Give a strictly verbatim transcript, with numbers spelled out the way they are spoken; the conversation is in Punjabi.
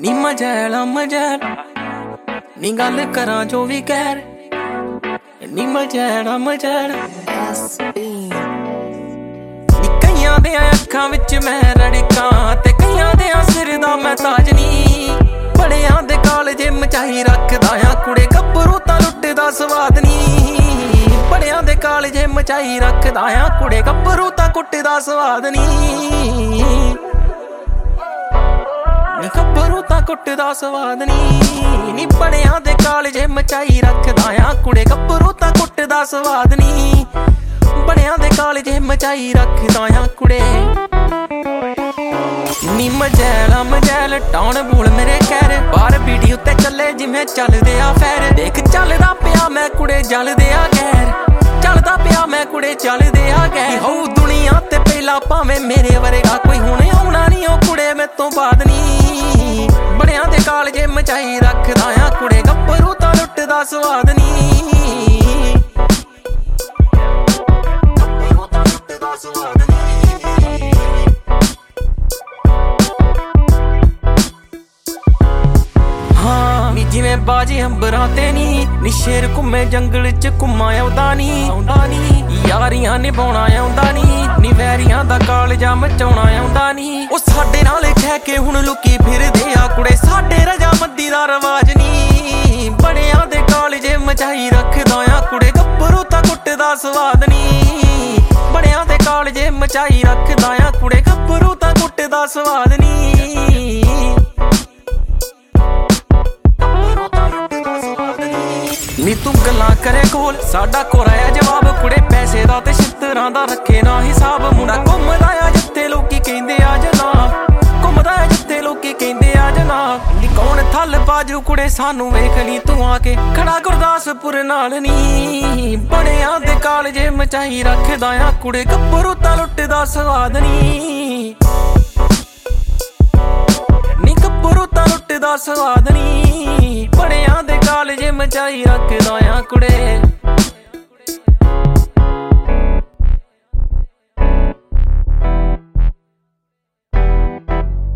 ਨੀ ਮਜੈਲ ਮਜੈਲ ਨੀ ਗੱਲ ਕਰਾਂ ਜੋ ਵੀ ਕਹਿਰ ਨੀ ਮਜੈਲ ਮਜੈਲ ਨੀ ਕਈਆਂ ਦੇ ਅੱਖਾਂ ਵਿੱਚ ਮੈਂ ਰੜਕਾਂ ਤੇ ਕਈਆਂ ਦੇ ਸਿਰ ਦਾ ਮੈਂ ਤਾਜ ਨੀ ਬੜਿਆਂ ਦੇ ਕਾਲਜੇ ਮਚਾਈ ਰੱਖਦਾ ਆ ਕੁੜੇ ਗੱਭਰੂ ਤਾਂ ਲੁੱਟਦਾ ਸਵਾਦ ਨੀ ਬੜਿਆਂ ਦੇ ਕਾਲਜੇ ਮਚਾਈ ਰੱਖਦਾ ਆ ਕੁੜੇ ਗੱਭਰੂ ਤਾਂ ਕੁੱਟਦਾ ਸਵਾਦ ਨੀ ਨੀ ਗੱਭਰੂ ਤਾਂ ਕੁੱਟਦਾ ਸਵਾਦ ਨੀ ਨੀ ਬੜਿਆਂ ਦੇ ਕਾਲਜੇ ਮਚਾਈ ਰੱਖਦਾ ਆ ਕੁੜੇ ਗੱਭਰੂ ਤਾਂ ਕੁੱਟਦਾ ਸਵਾਦ ਨੀ ਬੜਿਆਂ ਦੇ ਕਾਲਜੇ ਮਚਾਈ ਰੱਖਦਾ ਆ ਕੁੜੇ ਨੀ ਮਜੈਲ ਮਜੈਲ ਟਾਉਣ ਬੂਲ ਮੇਰੇ ਕਹਿਰ ਬਾਹਰ ਵੀਡੀਓ ਤੇ ਚੱਲੇ ਜਿਵੇਂ ਚੱਲਦੇ ਆ ਫੈਰ ਦੇਖ ਚੱਲਦਾ ਪਿਆ ਮੈਂ ਕੁੜੇ ਜਲਦੇ ਆ ਗੈਰ ਚੱਲਦਾ ਪਿਆ ਮੈਂ ਕੁੜੇ ਚੱਲਦੇ ਆ ਗੈਰ ਹੋ ਦੁਨੀਆ ਤੇ ਪਹਿਲਾਂ ਭਾਵੇਂ ਮੇਰੇ ਵਰਗਾ ਕੋਈ ਹੁਣ ਆਉਣਾ ਨੀ ਉਹ ਕੁੜੇ ਮੇਰੇ ਤੋਂ ਬਾਅਦ ਨੀ ਬੜਿਆਂ ਦੇ ਕਾਲਜੇ ਮਚਾਈ ਰੱਖਦਾ ਆ ਕੁੜੇ ਗੱਭਰੂ ਤਾਂ ਲੁੱਟਦਾ ਸਵਾਦ ਨੀ ਗੱਭਰੂ ਤਾਂ ਲੁੱਟਦਾ ਸਵਾਦ ਨੀ ਜਿਵੇਂ ਬਾਜੀ ਅੰਬਰਾਂ ਤੇ ਨੀ ਨੀ ਸ਼ੇਰ ਘੁੰਮੇ ਜੰਗਲ ਚ ਘੁੰਮਾ ਆਉਂਦਾ ਨੀ ਆਉਂਦਾ ਨੀ ਯਾਰੀਆਂ ਨਿਭਾਉਣਾ ਆਉਂਦਾ ਨੀ ਨੀ ਵੈਰੀਆਂ ਦਾ ਕਾਲਜਾ ਮਚਾਉਣਾ ਆਉਂਦਾ ਨੀ ਉਹ ਸਾਡੇ ਨਾਲ ਕਹਿ ਕੇ ਹੁਣ ਲੁਕੀ ਫਿਰਦੇ ਆ ਕੁੜੇ ਸਾਡੇ ਰਜਾਮੰਦੀ ਦਾ ਰਵਾਜ ਨੀ ਬੜਿਆਂ ਦੇ ਕਾਲਜੇ ਮਚਾਈ ਰੱਖਦਾ ਆ ਕੁੜੇ ਗੱਭਰੂ ਤਾਂ ਕੁੱਟਦਾ ਸਵਾਦ ਨੀ ਬੜਿਆਂ ਦੇ ਕਾਲਜੇ ਮਚਾਈ ਰੱਖਦਾ ਆ ਕੁੜੇ ਗੱਭਰੂ ਤਾਂ ਕੁੱਟਦਾ ਸਵਾਦ ਨੀ ਨੀ ਤੂੰ ਗੱਲਾਂ ਕਰੇ ਕੋਲ ਸਾਡਾ ਕੋਰਾਇਆ ਜਵਾਬ ਕੁੜੇ ਪੈਸੇ ਦਾ ਤੇ ਛਿੱਤਰਾਂ ਦਾ ਰੱਖੇ ਨਾ ਹਿਸਾਬ ਮੁੰਡਾ ਘੁੰਮਦਾ ਆ ਜਿੱਥੇ ਲੋਕੀ ਕਹਿੰਦੇ ਆ ਜਨਾਬ ਘੁੰਮਦਾ ਆ ਜਿੱਥੇ ਲੋਕੀ ਕਹਿੰਦੇ ਆ ਜਨਾਬ ਨੀ ਕੌਣ ਥੱਲ ਬਾਜੂ ਕੁੜੇ ਸਾਨੂੰ ਵੇਖ ਲਈ ਤੂੰ ਆ ਕੇ ਖੜਾ ਗੁਰਦਾਸਪੁਰ ਨਾਲ ਨੀ ਬੜਿਆਂ ਦੇ ਕਾਲਜੇ ਮਚਾਈ ਰੱਖਦਾ ਆ ਕੁੜੇ ਗੱਭਰੂ ਤਾਂ ਲੁੱਟਦਾ ਸਵਾਦ ਨੀ ਨੀ ਗੱਭਰੂ ਤਾਂ ਲੁੱਟਦਾ ਸਵਾਦ ਨੀ ਬੜਿਆਂ ਦੇ ਕਾਲਜੇ ਮਚਾਈ ਰੱਖਦਾ ਆ ਕੁੜੇ।